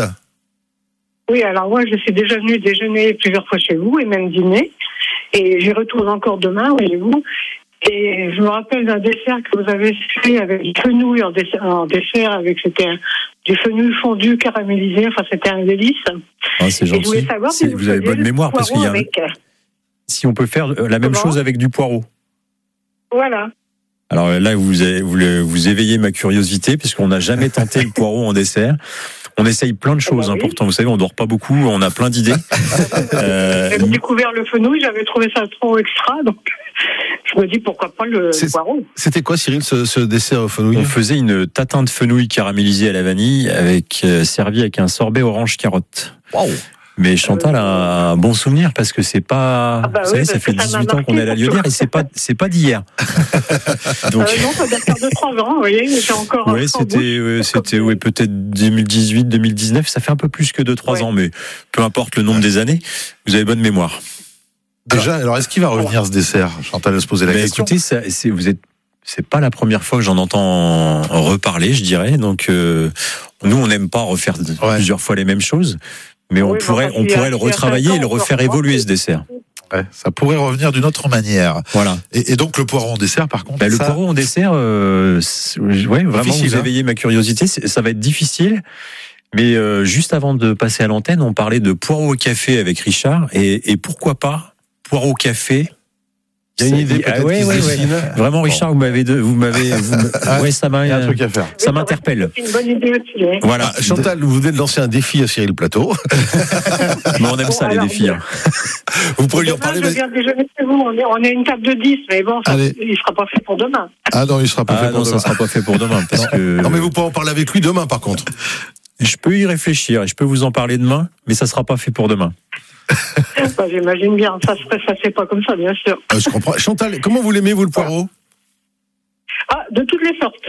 Oui, alors moi, je suis déjà venue déjeuner plusieurs fois chez vous et même dîner. Et j'y retourne encore demain, voyez-vous. Et je me rappelle d'un dessert que vous avez fait avec du fenouil en dessert, en dessert avec c'était un, du fenouil fondu caramélisé. Enfin, c'était un délice. Ah, c'est Et je gentil. voulais savoir si C'est- vous vous avez faisiez bonne le mémoire parce qu'il y a un- poireau avec... Si on peut faire euh, la même Comment chose avec du poireau. Voilà. Alors là, vous, avez- vous, le- vous éveillez ma curiosité puisqu'on n'a jamais tenté le poireau en dessert. On essaye plein de choses bah oui. importantes. Vous savez, on dort pas beaucoup, on a plein d'idées. Euh, J'avais découvert le fenouil, j'avais trouvé ça trop extra, donc je me dis pourquoi pas le, C'est- le poireau. C'était quoi, Cyril, ce, ce dessert au fenouil? on faisait une tatin de fenouil caramélisé à la vanille avec euh, servi avec un sorbet orange carotte. Waouh. Mais Chantal a un bon souvenir parce que c'est pas, Ah bah vous oui, savez, ça parce fait que ça m'a dix-huit ans qu'on est à la marqué, Liaudière et surtout. c'est pas, c'est pas d'hier. Donc, Euh, non, ça date faire deux trois ans, vous voyez, j'ai encore... ouais, en c'était, bouche. euh, c'était, ouais, peut-être deux mille dix-huit, deux mille dix-neuf. Ça fait un peu plus que deux, trois Ouais. ans, mais peu importe le nombre des années. Vous avez bonne mémoire. Déjà, alors est-ce qu'il va revenir ce dessert? Chantal va se poser la Ben, question. écoutez, ça, c'est, vous êtes, c'est pas la première fois que j'en entends reparler, je dirais. Donc, euh, nous, on n'aime pas refaire Ouais. plusieurs fois les mêmes choses, mais on Oui, pourrait, bon, on il y a- pourrait le il y a retravailler cinq et le ans, on peut refaire reprendre. évoluer ce dessert. Ouais, ça pourrait revenir d'une autre manière. Voilà. Et, et donc le poireau en dessert, par contre, Ben, le ça, poireau en dessert, euh, c'est- ouais, vraiment, Difficile, vous hein. éveillez ma curiosité. c'est- Ça va être difficile. Mais euh, juste avant de passer à l'antenne, on parlait de poireau au café avec Richard. Et, et pourquoi pas poireau au café? Il y a une idée Ah peut-être ouais, qui se ouais, ouais. dessine. Vraiment, Richard, vous m'avez, de, vous m'avez, vous me- Ah, ouais, ça m'a, il y a un truc à faire. ça m'interpelle. C'est une bonne idée aussi. Hein. Voilà. Ah, Chantal, vous venez de lancer un défi à Cyril Plateau. Mais on aime Bon, ça, les alors, défis. hein. Vous pourrez lui en Demain, parler. je mais- viens déjeuner chez vous. On est, on est une table de dix, mais bon, ça, Allez. il sera pas fait pour demain. Ah non, il sera pas Ah fait pour non, ça demain. sera pas fait pour demain. Parce que Non, mais vous pourrez en parler avec lui demain, par contre. je peux y réfléchir et je peux vous en parler demain, mais ça sera pas fait pour demain. Bah, j'imagine bien. Ça se ça se fait pas comme ça, bien sûr. Euh, je comprends. Chantal, comment vous l'aimez, vous, le poireau? Ah, de toutes les sortes.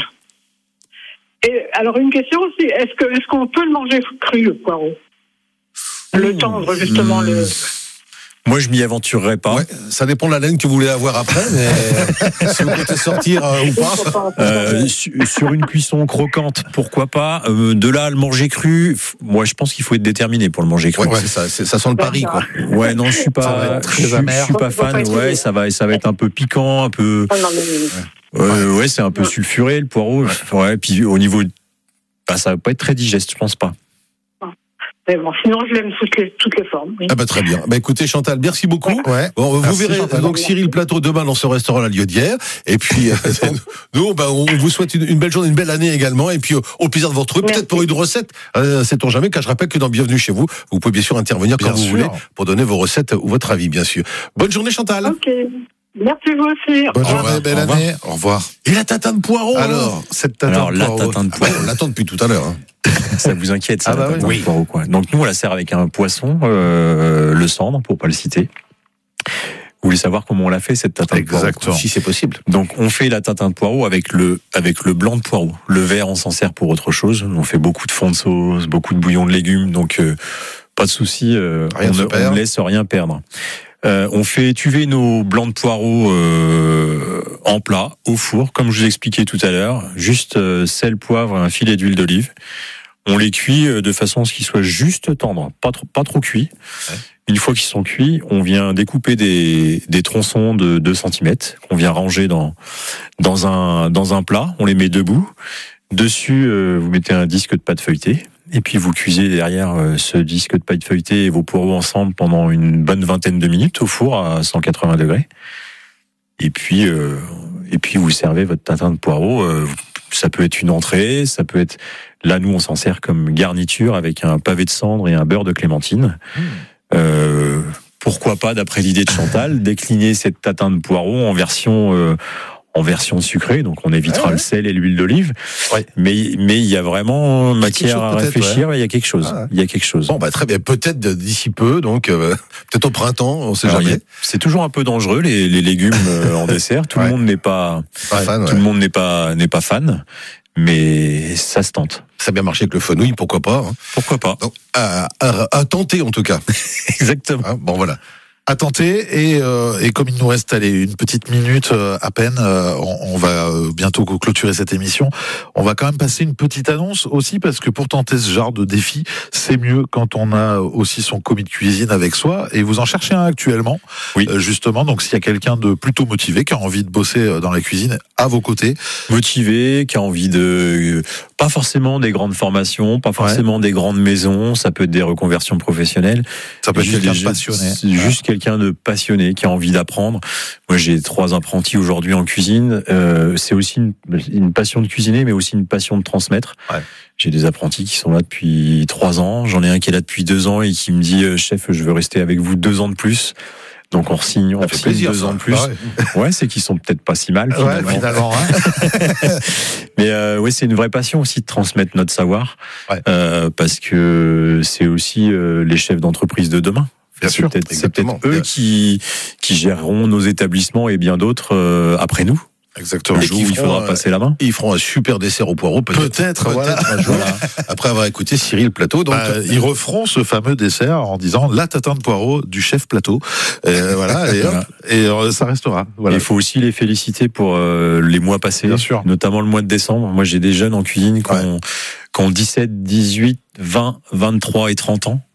Et alors, une question aussi. Est-ce que, est-ce qu'on peut le manger cru, le poireau? Le tendre, justement, le... Moi, je m'y aventurerai pas. Ouais, ça dépend de la laine que vous voulez avoir après, mais si vous comptez sortir euh, ou pas. Euh, su- sur une cuisson croquante, pourquoi pas. Euh, de là à le manger cru, f- moi, je pense qu'il faut être déterminé pour le manger cru. Ouais, ouais, c'est ça, c'est- ça sent le pari, quoi. Ouais, non, je suis Ça va pas, être très je, suis- amer. je suis pas Faut pas fan. être Ouais, aigri. ça va, ça va être un peu piquant, un peu. Oh, non, mais- Euh, ouais, c'est un peu sulfuré le poireau. Ouais, puis au niveau, bah, ça va pas être très digeste, je pense pas. Mais bon, sinon, je l'aime sous toutes les, toutes les formes. Oui. Ah bah très bien. Bah écoutez Chantal, merci beaucoup. Ouais. Bon, vous Merci, verrez Chantal. donc Cyril Plateau demain dans ce restaurant La Liaudière. Et puis euh, nous, bah, on vous souhaite une, une belle journée, une belle année également. Et puis au, au plaisir de vous retrouver, peut-être pour une recette. Euh, sait-on jamais, car je rappelle que dans Bienvenue chez vous, vous pouvez bien sûr intervenir quand Bien vous sûr. voulez pour donner vos recettes ou votre avis, bien sûr. Bonne journée Chantal. Ok. Merci vous aussi. Bonne Au revoir. journée, belle Au revoir. année. Au revoir. Et la tatin de poireau Alors, cette tatin Alors, de la poireau. tatin de Ah bah, poireau. on l'attend depuis tout à l'heure. Hein. Ça vous inquiète, ça, Ah bah la tatin oui. de poireau, quoi. Donc nous, on la sert avec un poisson, euh, le cendre, pour pas le citer. Vous voulez savoir comment on l'a fait, cette tatin de poireau? Exactement. Si c'est possible. Donc, on fait la tatin de poireau avec le, avec le blanc de poireau. Le vert, on s'en sert pour autre chose. On fait beaucoup de fond de sauce, beaucoup de bouillon de légumes. Donc, euh, pas de souci. Euh, Rien on se ne perd. on ne laisse rien perdre. Euh, on fait tuver nos blancs de poireau euh, en plat, au four, comme je vous expliquais tout à l'heure. Juste euh, sel, poivre et un filet d'huile d'olive. On les cuit euh, de façon à ce qu'ils soient juste tendres, pas trop, pas trop cuits. Ouais. Une fois qu'ils sont cuits, on vient découper des, des tronçons de deux centimètres qu'on vient ranger dans, dans, un, dans un plat. On les met debout. Dessus, euh, vous mettez un disque de pâte feuilletée. et puis vous cuisez derrière euh, ce disque de paille feuilletée et vos poireaux ensemble pendant une bonne vingtaine de minutes au four à cent quatre-vingts degrés. Et puis, euh, et puis vous servez votre tatin de poireaux. Euh, ça peut être une entrée, ça peut être... Là, nous, on s'en sert comme garniture avec un pavé de cendre et un beurre de clémentine. Mmh. Euh, pourquoi pas, d'après l'idée de Chantal, décliner cette tatin de poireaux en version... Euh, en version sucrée, donc on évitera ouais, ouais. le sel et l'huile d'olive. Ouais. Mais mais il y a vraiment matière chose, à réfléchir. Ouais. Il y a quelque chose. Ah ouais. Il y a quelque chose. Bon bah très bien. Peut-être d'ici peu, donc euh, peut-être au printemps, on sait Alors, jamais. A, c'est toujours un peu dangereux les, les légumes euh, en dessert. Tout ouais. le monde n'est pas, pas fan, tout ouais. le monde n'est pas n'est pas fan. Mais ça se tente. Ça a bien marché avec le fenouil, pourquoi pas hein. Pourquoi pas. Donc, à, à, à tenter en tout cas. Exactement. Hein, bon voilà. À tenter et, euh, et comme il nous reste allez, une petite minute euh, à peine, euh, on, on va euh, bientôt clôturer cette émission. On va quand même passer une petite annonce aussi parce que pour tenter ce genre de défi, c'est mieux quand on a aussi son commis de cuisine avec soi et vous en cherchez un actuellement. Oui. Euh, justement, donc s'il y a quelqu'un de plutôt motivé qui a envie de bosser dans la cuisine à vos côtés, motivé, qui a envie de pas forcément des grandes formations, pas forcément ouais. des grandes maisons, ça peut être des reconversions professionnelles. Ça peut être quelqu'un de passionné. Juste quelqu'un de passionné qui a envie d'apprendre. Moi, j'ai trois apprentis aujourd'hui en cuisine. Euh, c'est aussi une, une passion de cuisiner, mais aussi une passion de transmettre. Ouais. J'ai des apprentis qui sont là depuis trois ans. J'en ai un qui est là depuis deux ans et qui me dit euh, chef, je veux rester avec vous deux ans de plus. Donc on signe, on signe plaisir, deux ça. ans de plus. Ah ouais, ouais c'est qu'ils sont peut-être pas si mal finalement. Ouais, finalement hein. Mais euh, oui, c'est une vraie passion aussi de transmettre notre savoir, ouais. euh, parce que c'est aussi euh, les chefs d'entreprise de demain. Bien c'est sûr, peut-être, c'est peut-être eux qui qui géreront nos établissements et bien d'autres euh, après nous. Exactement. Le jour où il faudra un, passer la main. Ils feront un super dessert au poireau, peut-être. Peut-être, peut-être voilà. un jour, après avoir écouté Cyril Plateau. Donc, bah, ils referont ce fameux dessert en disant la tatin de poireau du chef Plateau. Euh, voilà, et, hop, et euh, ça restera. Voilà. Il faut aussi les féliciter pour euh, les mois passés, bien sûr. Notamment le mois de décembre. Moi, j'ai des jeunes en cuisine qui ont, ouais. qui ont dix-sept, dix-huit, vingt, vingt-trois et trente ans.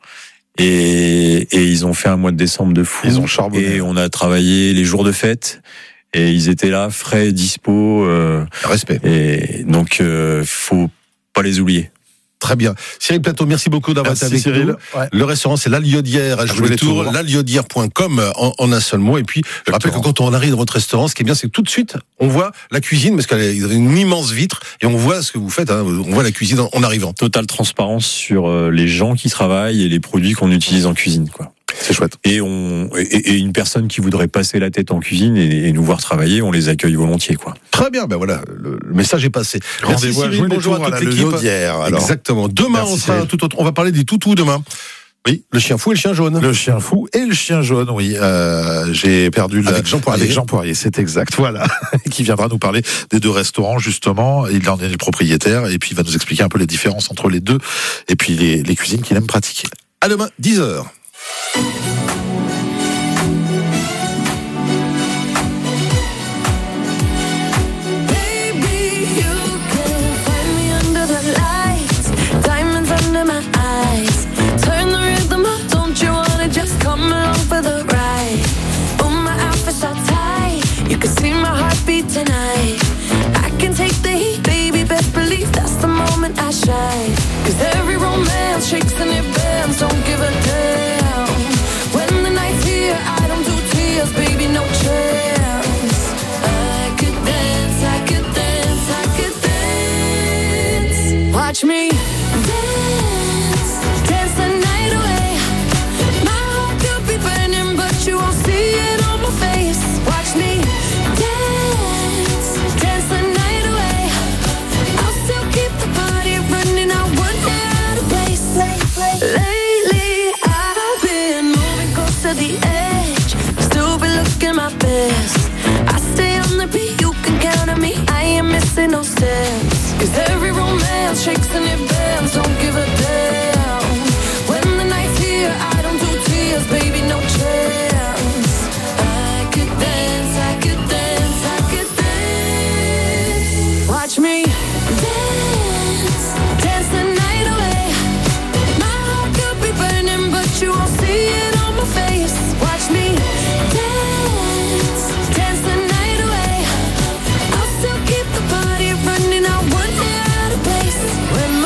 Et, et ils ont fait un mois de décembre de fou. Ils ont charbonné. Et on a travaillé les jours de fête. Et ils étaient là, frais, dispo. Euh, Respect. Et donc, euh, faut pas les oublier. Très bien. Cyril Plateau, merci beaucoup d'avoir été avec Cyril. nous. Ouais. Le restaurant, c'est l'Aliaudière à jouer les tours. l'aliaudière point com en, en un seul mot. Et puis, je rappelle que quand on arrive dans votre restaurant, ce qui est bien, c'est que tout de suite, on voit la cuisine, parce qu'elle a une immense vitre, et on voit ce que vous faites, hein, on voit la cuisine en, en arrivant. Totale transparence sur les gens qui travaillent et les produits qu'on utilise en cuisine, quoi. C'est chouette. Et on et, et une personne qui voudrait passer la tête en cuisine et, et nous voir travailler, on les accueille volontiers, quoi. Très bien, ben voilà, le, le message est passé. Merci Cyril, bonjour à toute l'équipe. Exactement. Demain, Merci on sera Cyril. tout autre. On va parler des toutous demain. Oui, le chien fou et le chien jaune. Le chien fou et le chien jaune, oui. Euh, j'ai perdu le... Avec Jean Poirier. Avec Jean Poirier, c'est exact. Voilà. Qui viendra nous parler des deux restaurants, justement. Il en est le propriétaire et puis il va nous expliquer un peu les différences entre les deux et puis les, les cuisines qu'il aime pratiquer. À demain, dix heures. Tonight, I can take the heat, baby, best believe that's the moment I shine. Cause every romance shakes and it bends, don't give a damn. When the night's here, I don't do tears, baby, no chance. I could dance, I could dance, I could dance. Watch me dance, dance the night away. My heart could be burning, but you won't see it on my face. Watch me lately, I've been moving close to the edge. Still be looking my best. I stay on the beat, you can count on me. I ain't missing no steps. Cause every romance shakes and it bends. Don't give a damn. When the night's here, I don't do tears, baby, no chance. I could dance, I could dance, I could dance. Watch me dance, dance the night away. You won't see it on my face. Watch me dance, dance the night away. I'll still keep the party running. I won't get out of place when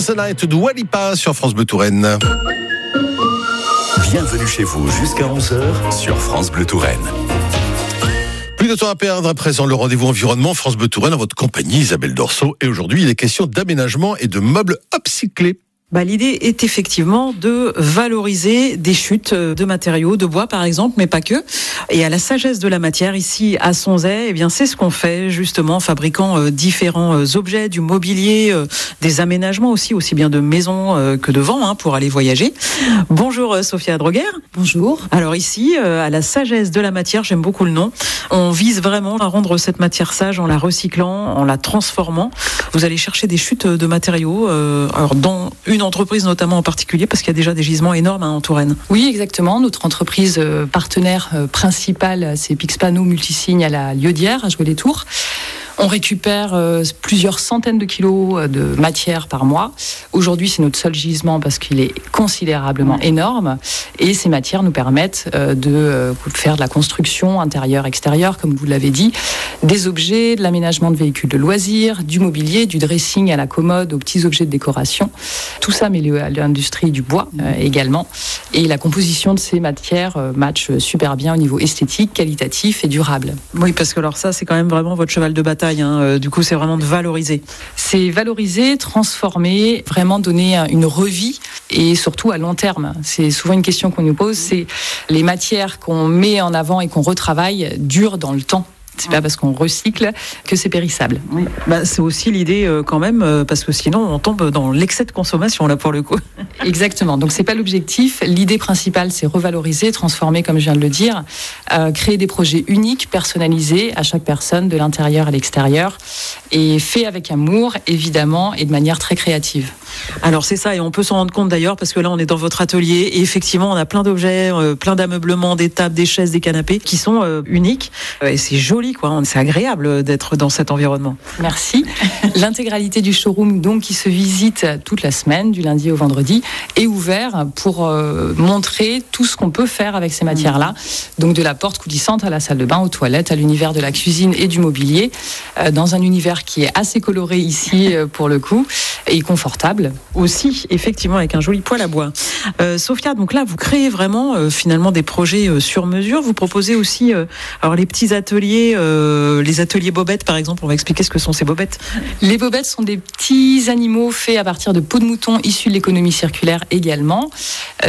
the Night de Dua Lipa sur France Bleu Touraine. Bienvenue chez vous jusqu'à onze heures sur France Bleu Touraine. Plus de temps à perdre, à présent le rendez-vous environnement France Bleu Touraine en votre compagnie Isabelle Dorso. Et aujourd'hui, il est question d'aménagement et de meubles upcyclés. Bah, l'idée est effectivement de valoriser des chutes de matériaux, de bois par exemple, mais pas que. Et à la sagesse de la matière, ici à Sonzay, eh bien c'est ce qu'on fait justement, en fabriquant euh, différents euh, objets, du mobilier, euh, des aménagements aussi, aussi bien de maison euh, que de vent, hein, pour aller voyager. Bonjour euh, Sophia Droguer. Bonjour. Alors ici, euh, à la sagesse de la matière, j'aime beaucoup le nom. On vise vraiment à rendre cette matière sage en la recyclant, en la transformant. Vous allez chercher des chutes de matériaux, euh, alors dans une entreprise notamment en particulier, parce qu'il y a déjà des gisements énormes hein, en Touraine. Oui, exactement. Notre entreprise euh, partenaire euh, principale, c'est Pixpano Multisignes à la Liaudière, à Jouer-les-Tours. On récupère euh, plusieurs centaines de kilos de matière par mois. Aujourd'hui, c'est notre seul gisement parce qu'il est considérablement ouais. énorme. Et ces matières nous permettent euh, de euh, faire de la construction intérieure, extérieure, comme vous l'avez dit, des objets, de l'aménagement de véhicules de loisirs, du mobilier, du dressing à la commode, aux petits objets de décoration. Tout ça mêlé à l'industrie du bois euh, également. Et la composition de ces matières euh, match super bien au niveau esthétique, qualitatif et durable. Oui, parce que alors ça, c'est quand même vraiment votre cheval de bataille. Hein. Du coup, c'est vraiment de valoriser. C'est valoriser, transformer, vraiment donner une revie et surtout à long terme. C'est souvent une question qu'on nous pose, c'est les matières qu'on met en avant et qu'on retravaille durent dans le temps. C'est pas parce qu'on recycle que c'est périssable. Oui. Bah, c'est aussi l'idée euh, quand même, euh, parce que sinon on tombe dans l'excès de consommation là pour le coup. Exactement. Donc c'est pas l'objectif. L'idée principale, c'est revaloriser, transformer, comme je viens de le dire, euh, créer des projets uniques, personnalisés à chaque personne, de l'intérieur à l'extérieur, et fait avec amour, évidemment, et de manière très créative. Alors c'est ça, et on peut s'en rendre compte d'ailleurs, parce que là on est dans votre atelier, et effectivement on a plein d'objets, euh, plein d'ameublements, des tables, des chaises, des canapés, qui sont euh, uniques, euh, et c'est joli. Quoi. C'est agréable d'être dans cet environnement. Merci. L'intégralité du showroom, donc, qui se visite toute la semaine, du lundi au vendredi, est ouvert pour euh, montrer tout ce qu'on peut faire avec ces matières-là. Donc de la porte coulissante à la salle de bain, aux toilettes, à l'univers de la cuisine et du mobilier, euh, dans un univers qui est assez coloré ici euh, pour le coup, et confortable. Aussi, effectivement, avec un joli poêle à bois. Euh, Sophia, donc là, vous créez vraiment euh, finalement des projets euh, sur mesure. Vous proposez aussi euh, alors les petits ateliers. Euh, les ateliers bobettes, par exemple, on va expliquer ce que sont ces bobettes. Les bobettes sont des petits animaux faits à partir de peaux de mouton issus de l'économie circulaire également.